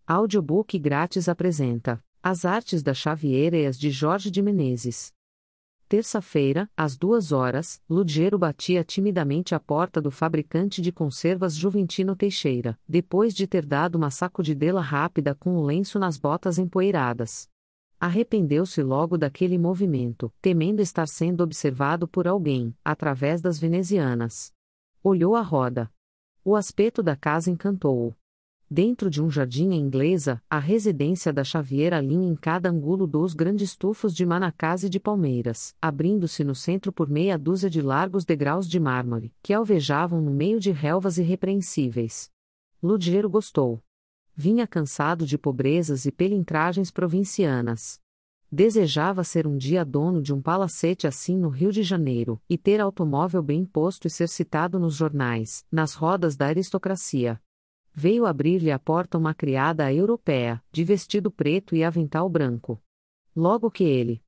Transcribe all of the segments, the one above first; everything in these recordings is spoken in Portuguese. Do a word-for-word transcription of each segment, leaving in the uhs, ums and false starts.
Audiobook grátis apresenta As Artes da Xaviera e as de Jorge de Menezes. Terça-feira, às duas horas, Ludgero batia timidamente à porta do fabricante de conservas Juventino Teixeira, depois de ter dado uma sacudidela rápida com o lenço nas botas empoeiradas. Arrependeu-se logo daquele movimento, temendo estar sendo observado por alguém, através das venezianas. Olhou à roda. O aspecto da casa encantou-o. Dentro de um jardim à inglesa, a residência da Xaviera alinha em cada ângulo dos grandes tufos de manacás e de palmeiras, abrindo-se no centro por meia dúzia de largos degraus de mármore, que alvejavam no meio de relvas irrepreensíveis. Ludgero gostou. Vinha cansado de pobrezas e pelintragens provincianas. Desejava ser um dia dono de um palacete assim no Rio de Janeiro, e ter automóvel bem posto e ser citado nos jornais, nas rodas da aristocracia. Veio abrir-lhe a porta uma criada europeia, de vestido preto e avental branco. Logo que ele,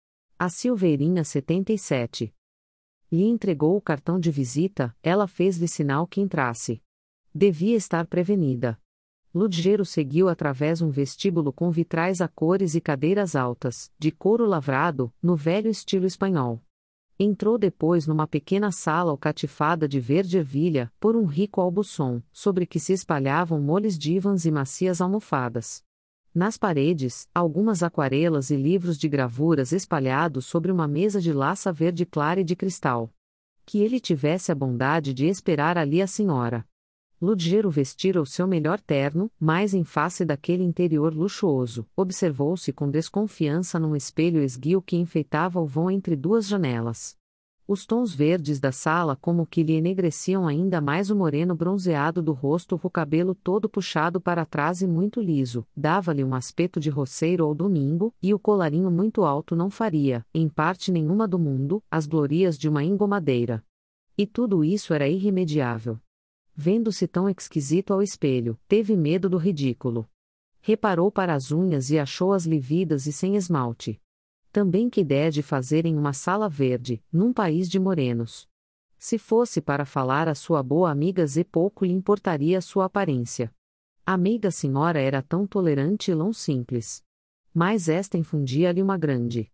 a Silveirinha setenta e sete, lhe entregou o cartão de visita, ela fez-lhe sinal que entrasse. Devia estar prevenida. Ludgero seguiu através um vestíbulo com vitrais a cores e cadeiras altas, de couro lavrado, no velho estilo espanhol. Entrou depois numa pequena sala alcatifada de verde ervilha, por um rico albuçom, sobre que se espalhavam moles divãs e macias almofadas. Nas paredes, algumas aquarelas e livros de gravuras espalhados sobre uma mesa de laça verde clara e de cristal. Que ele tivesse a bondade de esperar ali a senhora. Ludgero vestira o seu melhor terno, mas em face daquele interior luxuoso, observou-se com desconfiança num espelho esguio que enfeitava o vão entre duas janelas. Os tons verdes da sala como que lhe enegreciam ainda mais o moreno bronzeado do rosto, o cabelo todo puxado para trás e muito liso, dava-lhe um aspecto de roceiro ou domingo, e o colarinho muito alto não faria, em parte nenhuma do mundo, as glorias de uma engomadeira. E tudo isso era irremediável. Vendo-se tão exquisito ao espelho, teve medo do ridículo. Reparou para as unhas e achou-as lividas e sem esmalte. Também que ideia de fazer em uma sala verde, num país de morenos. Se fosse para falar a sua boa amiga Zé, pouco lhe importaria a sua aparência. A amiga senhora era tão tolerante e tão simples. Mas esta infundia-lhe uma grande.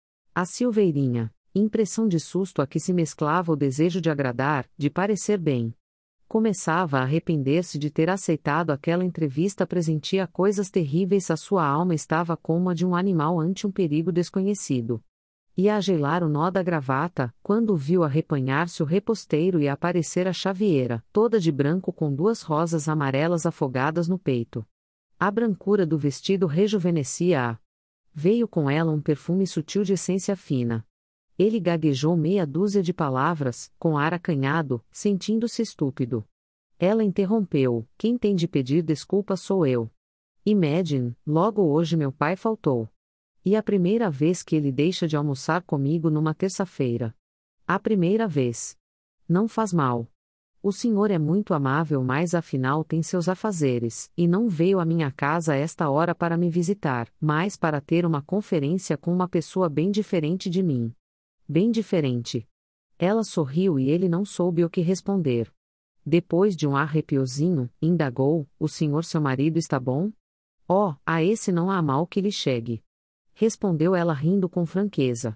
A Silveirinha, impressão de susto a que se mesclava o desejo de agradar, de parecer bem. Começava a arrepender-se de ter aceitado aquela entrevista, presentia coisas terríveis, a sua alma estava como a de um animal ante um perigo desconhecido. Ia a gelar o nó da gravata, quando viu arrepanhar-se o reposteiro e aparecer a Xaviera, toda de branco com duas rosas amarelas afogadas no peito. A brancura do vestido rejuvenescia-a. Veio com ela um perfume sutil de essência fina. Ele gaguejou meia dúzia de palavras, com ar acanhado, sentindo-se estúpido. Ela interrompeu: quem tem de pedir desculpas sou eu. Imagine, logo hoje meu pai faltou. E a primeira vez que ele deixa de almoçar comigo numa terça-feira. A primeira vez. Não faz mal. O senhor é muito amável, mas afinal tem seus afazeres, e não veio à minha casa a esta hora para me visitar, mas para ter uma conferência com uma pessoa bem diferente de mim. Bem diferente. Ela sorriu e ele não soube o que responder. Depois de um arrepiozinho, indagou: o senhor seu marido está bom? Oh, a esse não há mal que lhe chegue. Respondeu ela rindo com franqueza.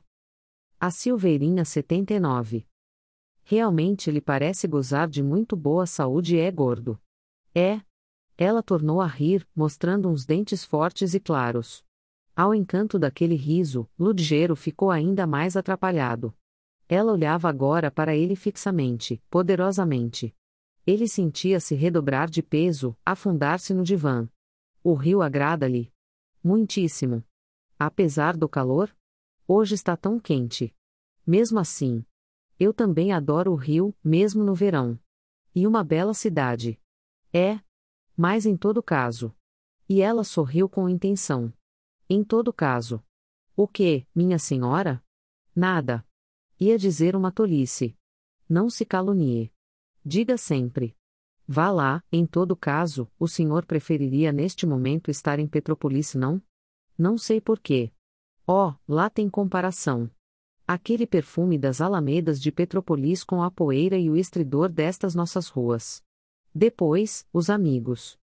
A Silveirinha setenta e nove. Realmente ele parece gozar de muito boa saúde e é gordo. É? Ela tornou a rir, mostrando uns dentes fortes e claros. Ao encanto daquele riso, Ludgero ficou ainda mais atrapalhado. Ela olhava agora para ele fixamente, poderosamente. Ele sentia-se redobrar de peso, afundar-se no divã. O rio agrada-lhe? Muitíssimo. Apesar do calor? Hoje está tão quente. Mesmo assim. Eu também adoro o rio, mesmo no verão. E uma bela cidade. É. Mas em todo caso. E ela sorriu com intenção. Em todo caso. O que, minha senhora? Nada. Ia dizer uma tolice. Não se calunie. Diga sempre. Vá lá, em todo caso, o senhor preferiria neste momento estar em Petrópolis, não? Não sei porquê. Oh, lá tem comparação. Aquele perfume das alamedas de Petrópolis com a poeira e o estridor destas nossas ruas. Depois, os amigos.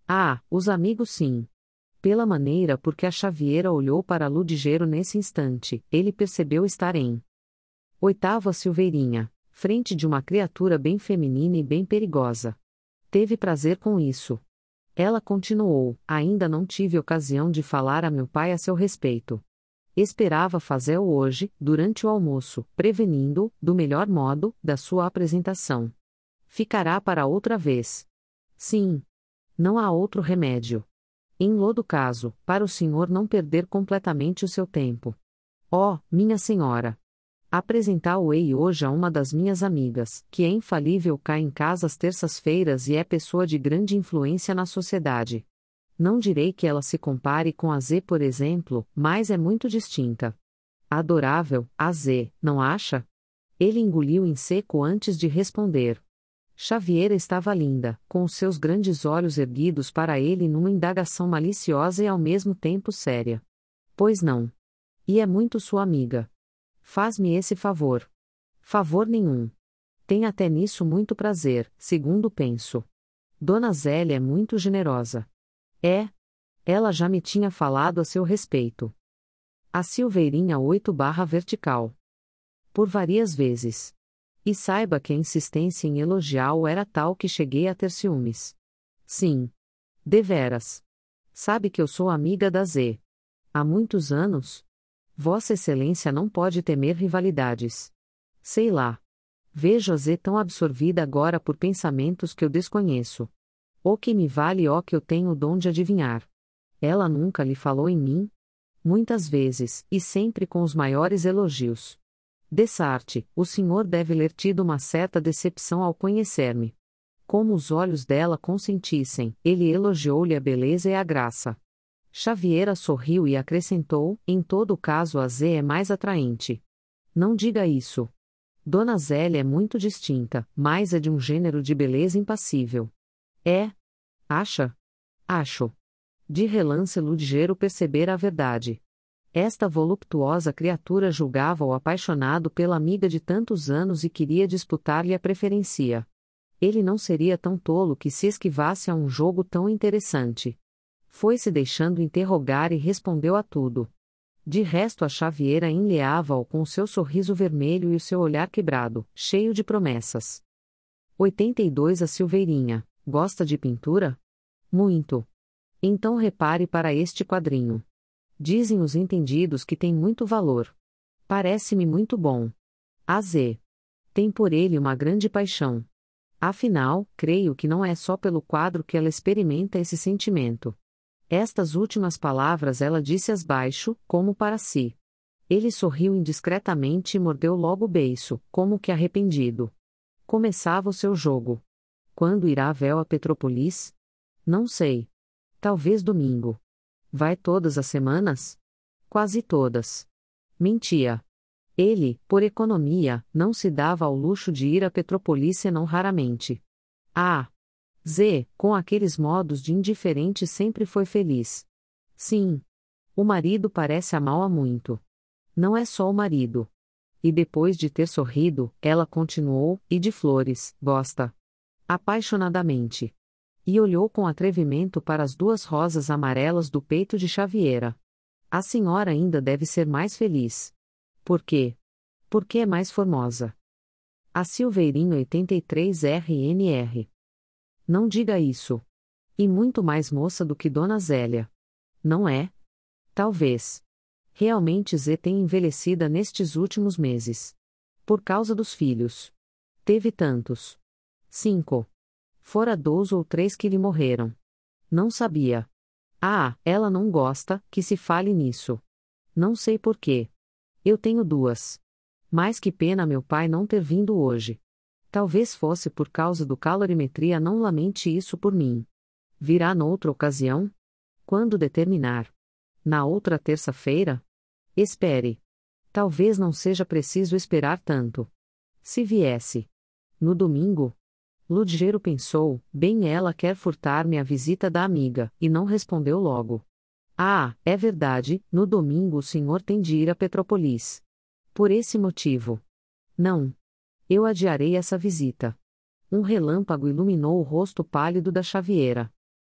Ah, os amigos sim. Pela maneira por que a Xaviera olhou para Ludgero nesse instante, ele percebeu estar em oitavo a Silveirinha, frente de uma criatura bem feminina e bem perigosa. Teve prazer com isso. Ela continuou: ainda não tive ocasião de falar a meu pai a seu respeito. Esperava fazê-lo hoje, durante o almoço, prevenindo-o, do melhor modo, da sua apresentação. Ficará para outra vez. Sim. Não há outro remédio. Em todo caso, para o senhor não perder completamente o seu tempo. Oh, minha senhora! Apresentá-o-ei hoje a uma das minhas amigas, que é infalível cá em casa às terças-feiras e é pessoa de grande influência na sociedade. Não direi que ela se compare com a Z, por exemplo, mas é muito distinta. Adorável, a Z, não acha? Ele engoliu em seco antes de responder. Xaviera estava linda, com os seus grandes olhos erguidos para ele numa indagação maliciosa e ao mesmo tempo séria. Pois não. E é muito sua amiga. Faz-me esse favor. Favor nenhum. Tem até nisso muito prazer, segundo penso. Dona Zélia é muito generosa. É. Ela já me tinha falado a seu respeito. A Silveirinha oito barra vertical. Por várias vezes. E saiba que a insistência em elogiá-lo era tal que cheguei a ter ciúmes. Sim. Deveras. Sabe que eu sou amiga da Z. Há muitos anos? Vossa Excelência não pode temer rivalidades. Sei lá. Vejo a Z tão absorvida agora por pensamentos que eu desconheço. O que me vale ó que eu tenho o dom de adivinhar. Ela nunca lhe falou em mim? Muitas vezes, e sempre com os maiores elogios. Dessarte, o senhor deve ter tido uma certa decepção ao conhecer-me. Como os olhos dela consentissem, ele elogiou-lhe a beleza e a graça. Xaviera sorriu e acrescentou: em todo caso a Z é mais atraente. Não diga isso. Dona Zélia é muito distinta, mas é de um gênero de beleza impassível. É? Acha? Acho. De relance Ludgero percebera a verdade. Esta voluptuosa criatura julgava-o apaixonado pela amiga de tantos anos e queria disputar-lhe a preferência. Ele não seria tão tolo que se esquivasse a um jogo tão interessante. Foi-se deixando interrogar e respondeu a tudo. De resto a Xaviera enleava-o com o seu sorriso vermelho e o seu olhar quebrado, cheio de promessas. oitenta e dois A Silveirinha. Gosta de pintura? Muito. Então repare para este quadrinho. Dizem os entendidos que tem muito valor. Parece-me muito bom. A Z. Tem por ele uma grande paixão. Afinal, creio que não é só pelo quadro que ela experimenta esse sentimento. Estas últimas palavras ela disse-as baixo, como para si. Ele sorriu indiscretamente e mordeu logo o beiço, como que arrependido. Começava o seu jogo. Quando irá Vel a Petrópolis? Não sei. Talvez domingo. Vai todas as semanas? Quase todas. Mentia. Ele, por economia, não se dava ao luxo de ir a Petrópolis senão raramente. Ah! Z, com aqueles modos de indiferente sempre foi feliz. Sim. O marido parece amá-la muito. Não é só o marido. E depois de ter sorrido, ela continuou: e de flores, gosta. Apaixonadamente. E olhou com atrevimento para as duas rosas amarelas do peito de Xaviera. A senhora ainda deve ser mais feliz. Por quê? Porque é mais formosa. A Silveirinha oitenta e três R N R. Não diga isso. E muito mais moça do que Dona Zélia. Não é? Talvez. Realmente Z tem envelhecida nestes últimos meses. Por causa dos filhos. Teve tantos. Cinco. Fora dois ou três que lhe morreram. Não sabia. Ah, ela não gosta que se fale nisso. Não sei por quê. Eu tenho duas. Mas que pena meu pai não ter vindo hoje. Talvez fosse por causa do calorimetria, não lamente isso por mim. Virá noutra ocasião? Quando determinar? Na outra terça-feira? Espere. Talvez não seja preciso esperar tanto. Se viesse. No domingo? Ludgero pensou: bem, ela quer furtar-me a visita da amiga, e não respondeu logo. Ah, é verdade, no domingo o senhor tem de ir a Petrópolis. Por esse motivo. Não. Eu adiarei essa visita. Um relâmpago iluminou o rosto pálido da Xaviera.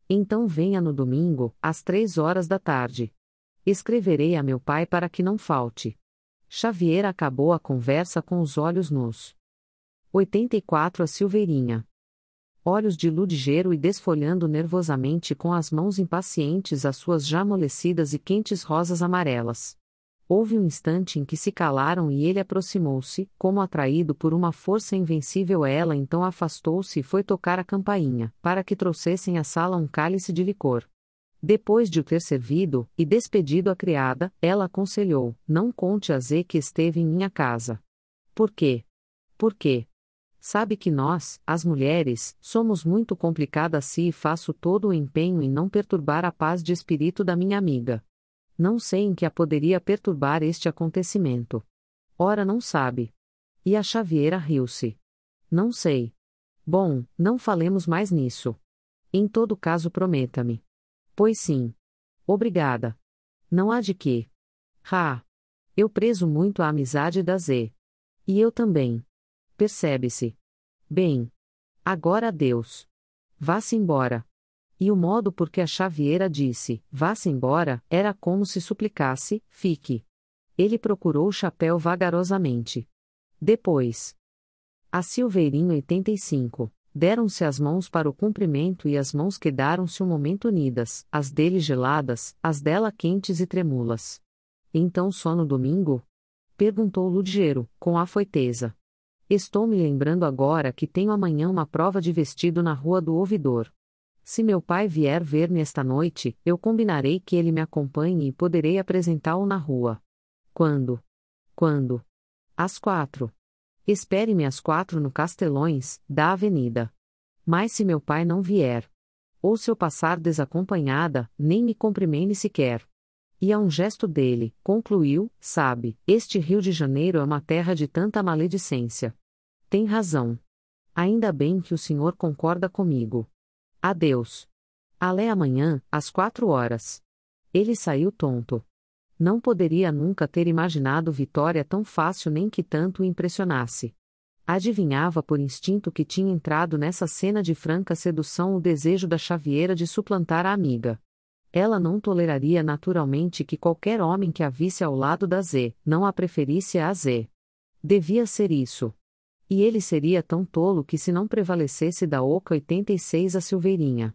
Então venha no domingo, às três horas da tarde. Escreverei a meu pai para que não falte. Xavier acabou a conversa com os olhos nus. oitenta e quatro A Silveirinha. Olhos de Ludgero e desfolhando nervosamente com as mãos impacientes as suas já amolecidas e quentes rosas amarelas. Houve um instante em que se calaram e ele aproximou-se, como atraído por uma força invencível. Ela então afastou-se e foi tocar a campainha, para que trouxessem à sala um cálice de licor. Depois de o ter servido, e despedido a criada, ela aconselhou: não conte a Zé que esteve em minha casa. Por quê? Por quê? Sabe que nós, as mulheres, somos muito complicadas se e faço todo o empenho em não perturbar a paz de espírito da minha amiga. Não sei em que a poderia perturbar este acontecimento. Ora não sabe. E a Xaviera riu-se. Não sei. Bom, não falemos mais nisso. Em todo caso prometa-me. Pois sim. Obrigada. Não há de quê. Ah! Eu prezo muito a amizade da Zé. E eu também. Percebe-se. Bem. Agora adeus. Vá-se embora. E o modo por que a Xaviera disse, vá-se embora, era como se suplicasse, fique. Ele procurou o chapéu vagarosamente. Depois. A Silveirinha oitenta e cinco. Deram-se as mãos para o cumprimento e as mãos quedaram-se um momento unidas, as dele geladas, as dela quentes e tremulas. Então só no domingo? Perguntou Ludgero, com afoiteza. Estou me lembrando agora que tenho amanhã uma prova de vestido na Rua do Ouvidor. Se meu pai vier ver-me esta noite, eu combinarei que ele me acompanhe e poderei apresentá-lo na rua. Quando? Quando? Às quatro. Espere-me às quatro no Castelões, da Avenida. Mas se meu pai não vier, ou se eu passar desacompanhada, nem me cumprimente sequer. E a um gesto dele, concluiu, sabe, este Rio de Janeiro é uma terra de tanta maledicência. Tem razão. Ainda bem que o senhor concorda comigo. Adeus. Alé amanhã, às quatro horas. Ele saiu tonto. Não poderia nunca ter imaginado vitória tão fácil nem que tanto o impressionasse. Adivinhava por instinto que tinha entrado nessa cena de franca sedução o desejo da Xaviera de suplantar a amiga. Ela não toleraria naturalmente que qualquer homem que a visse ao lado da Zé, não a preferisse a Zé. Devia ser isso. E ele seria tão tolo que se não prevalecesse da oca oitenta e seis a Silveirinha.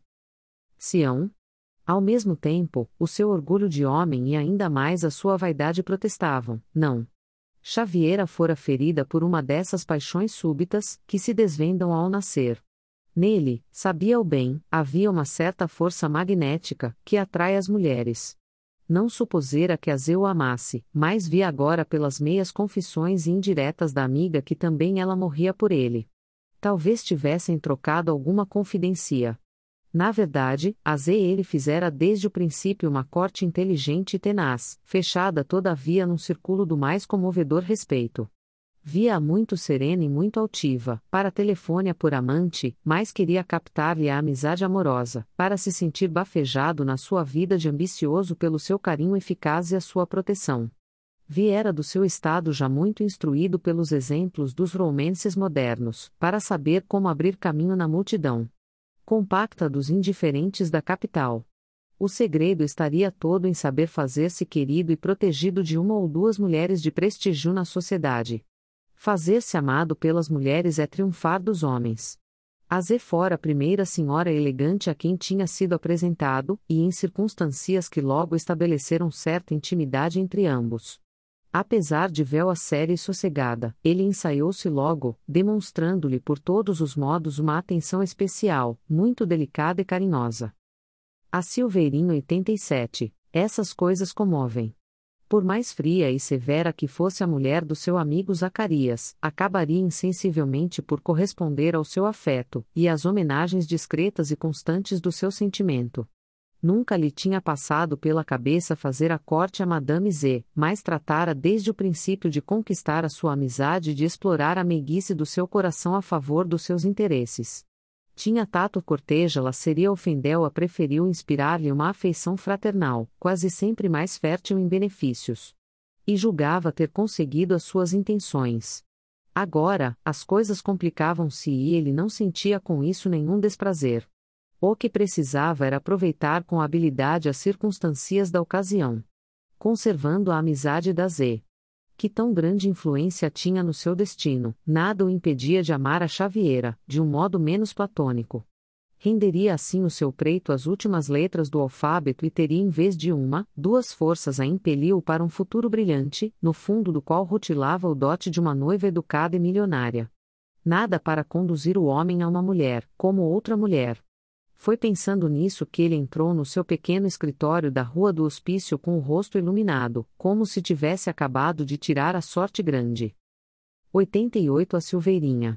Sião? Ao mesmo tempo, o seu orgulho de homem e ainda mais a sua vaidade protestavam, não. Xaviera fora ferida por uma dessas paixões súbitas, que se desvendam ao nascer. Nele, sabia-o bem, havia uma certa força magnética, que atrai as mulheres. Não supusera que a Zé o amasse, mas via agora pelas meias confissões e indiretas da amiga que também ela morria por ele. Talvez tivessem trocado alguma confidência. Na verdade, a Zé ele fizera desde o princípio uma corte inteligente e tenaz, fechada todavia num círculo do mais comovedor respeito. Via-a muito serena e muito altiva, para telefone-a por amante, mas queria captar-lhe a amizade amorosa, para se sentir bafejado na sua vida de ambicioso pelo seu carinho eficaz e a sua proteção. Viera do seu estado já muito instruído pelos exemplos dos romances modernos, para saber como abrir caminho na multidão compacta dos indiferentes da capital. O segredo estaria todo em saber fazer-se querido e protegido de uma ou duas mulheres de prestígio na sociedade. Fazer-se amado pelas mulheres é triunfar dos homens. A Zé fora a primeira senhora elegante a quem tinha sido apresentado, e em circunstâncias que logo estabeleceram certa intimidade entre ambos. Apesar de véu séria e sossegada, ele ensaiou-se logo, demonstrando-lhe por todos os modos uma atenção especial, muito delicada e carinhosa. A Silveirinha oitenta e sete. Essas coisas comovem. Por mais fria e severa que fosse a mulher do seu amigo Zacarias, acabaria insensivelmente por corresponder ao seu afeto, e às homenagens discretas e constantes do seu sentimento. Nunca lhe tinha passado pela cabeça fazer a corte a Madame Zé, mas tratara desde o princípio de conquistar a sua amizade e de explorar a meiguice do seu coração a favor dos seus interesses. Tinha tato corteja-la seria ofendeu-a preferiu inspirar-lhe uma afeição fraternal, quase sempre mais fértil em benefícios. E julgava ter conseguido as suas intenções. Agora, as coisas complicavam-se e ele não sentia com isso nenhum desprazer. O que precisava era aproveitar com habilidade as circunstâncias da ocasião. Conservando a amizade da Z, que tão grande influência tinha no seu destino, nada o impedia de amar a Xaviera, de um modo menos platônico. Renderia assim o seu preito às últimas letras do alfabeto e teria em vez de uma, duas forças a impeli-o para um futuro brilhante, no fundo do qual rutilava o dote de uma noiva educada e milionária. Nada para conduzir o homem a uma mulher, como outra mulher. Foi pensando nisso que ele entrou no seu pequeno escritório da Rua do Hospício com o rosto iluminado, como se tivesse acabado de tirar a sorte grande. oitenta e oito A Silveirinha.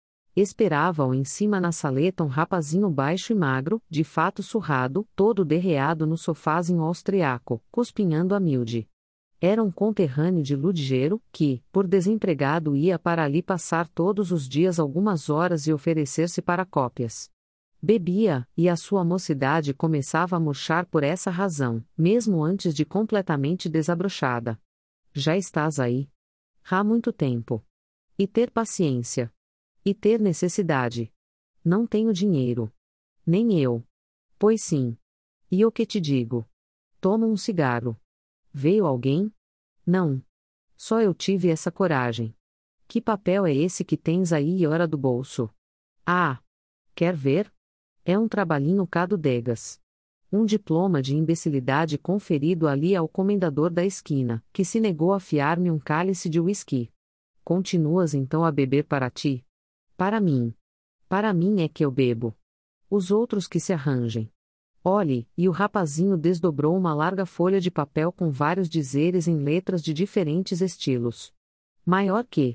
Esperava-o em cima na saleta um rapazinho baixo e magro, de fato surrado, todo derreado no sofazinho austriaco, cuspinhando a miúde. Era um conterrâneo de Ludgero, que, por desempregado, ia para ali passar todos os dias algumas horas e oferecer-se para cópias. Bebia, e a sua mocidade começava a murchar por essa razão, mesmo antes de completamente desabrochada. Já estás aí. Há muito tempo. E ter paciência. E ter necessidade. Não tenho dinheiro. Nem eu. Pois sim. E o que te digo? Toma um cigarro. Veio alguém? Não. Só eu tive essa coragem. Que papel é esse que tens aí, ora do bolso? Ah! Quer ver? É um trabalhinho cado degas. Um diploma de imbecilidade conferido ali ao comendador da esquina, que se negou a fiar-me um cálice de uísque. Continuas então a beber para ti? Para mim. Para mim é que eu bebo. Os outros que se arranjem. Olhe, e o rapazinho desdobrou uma larga folha de papel com vários dizeres em letras de diferentes estilos. Maior que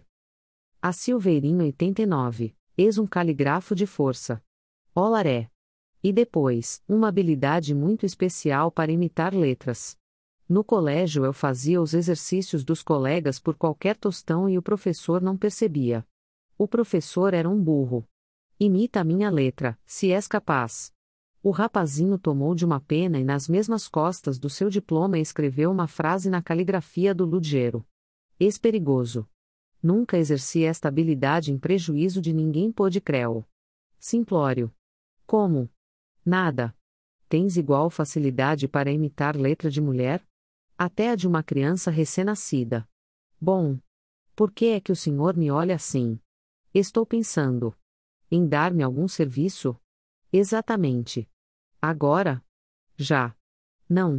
a Silveirinho oitenta e nove, eis um caligrafo de força. Olaré. E depois, uma habilidade muito especial para imitar letras. No colégio eu fazia os exercícios dos colegas por qualquer tostão e o professor não percebia. O professor era um burro. Imita a minha letra, se és capaz. O rapazinho tomou de uma pena e nas mesmas costas do seu diploma escreveu uma frase na caligrafia do Ludgero. Esperigoso. Nunca exerci esta habilidade em prejuízo de ninguém pôde crê-lo. Simplório. Como? Nada. Tens igual facilidade para imitar letra de mulher? Até a de uma criança recém-nascida. Bom. Por que é que o senhor me olha assim? Estou pensando. Em dar-me algum serviço? Exatamente. Agora? Já. Não.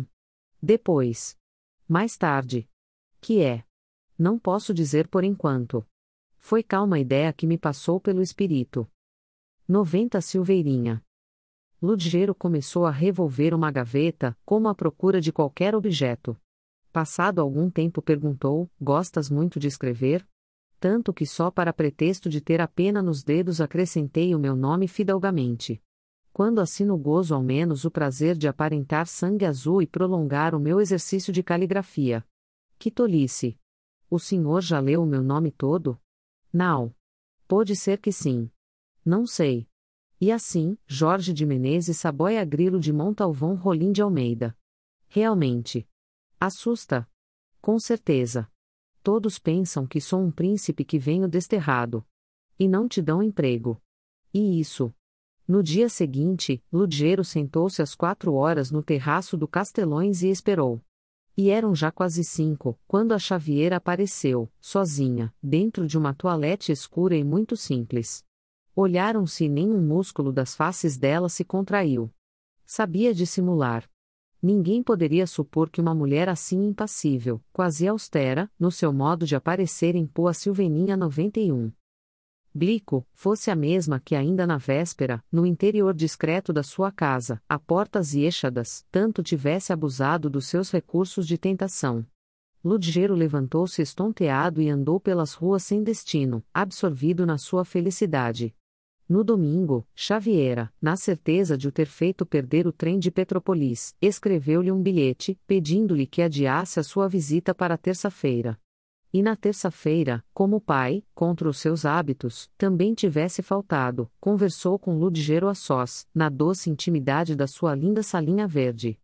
Depois. Mais tarde. Que é? Não posso dizer por enquanto. Foi calma ideia que me passou pelo espírito. noventa Silveirinha. Ludgero começou a revolver uma gaveta, como à procura de qualquer objeto. Passado algum tempo perguntou: gostas muito de escrever? Tanto que só para pretexto de ter a pena nos dedos acrescentei o meu nome fidalgamente. Quando assino gozo ao menos o prazer de aparentar sangue azul e prolongar o meu exercício de caligrafia. Que tolice! O senhor já leu o meu nome todo? Não. Pode ser que sim. Não sei. E assim, Jorge de Menezes Saboia Grilo de Montalvão Rolim de Almeida. Realmente. Assusta. Com certeza. Todos pensam que sou um príncipe que venho desterrado. E não te dão emprego. E isso. No dia seguinte, Ludgero sentou-se às quatro horas no terraço do Castelões e esperou. E eram já quase cinco, quando a Xaviera apareceu, sozinha, dentro de uma toalete escura e muito simples. Olharam-se e nenhum músculo das faces dela se contraiu. Sabia dissimular. Ninguém poderia supor que uma mulher assim impassível, quase austera, no seu modo de aparecer impô a Silveninha noventa e um. Blico, fosse a mesma que ainda na véspera, no interior discreto da sua casa, a portas e eixadas, tanto tivesse abusado dos seus recursos de tentação. Ludgero levantou-se estonteado e andou pelas ruas sem destino, absorvido na sua felicidade. No domingo, Xaviera, na certeza de o ter feito perder o trem de Petrópolis, escreveu-lhe um bilhete, pedindo-lhe que adiasse a sua visita para terça-feira. E na terça-feira, como o pai, contra os seus hábitos, também tivesse faltado, conversou com Ludgero a sós, na doce intimidade da sua linda salinha verde.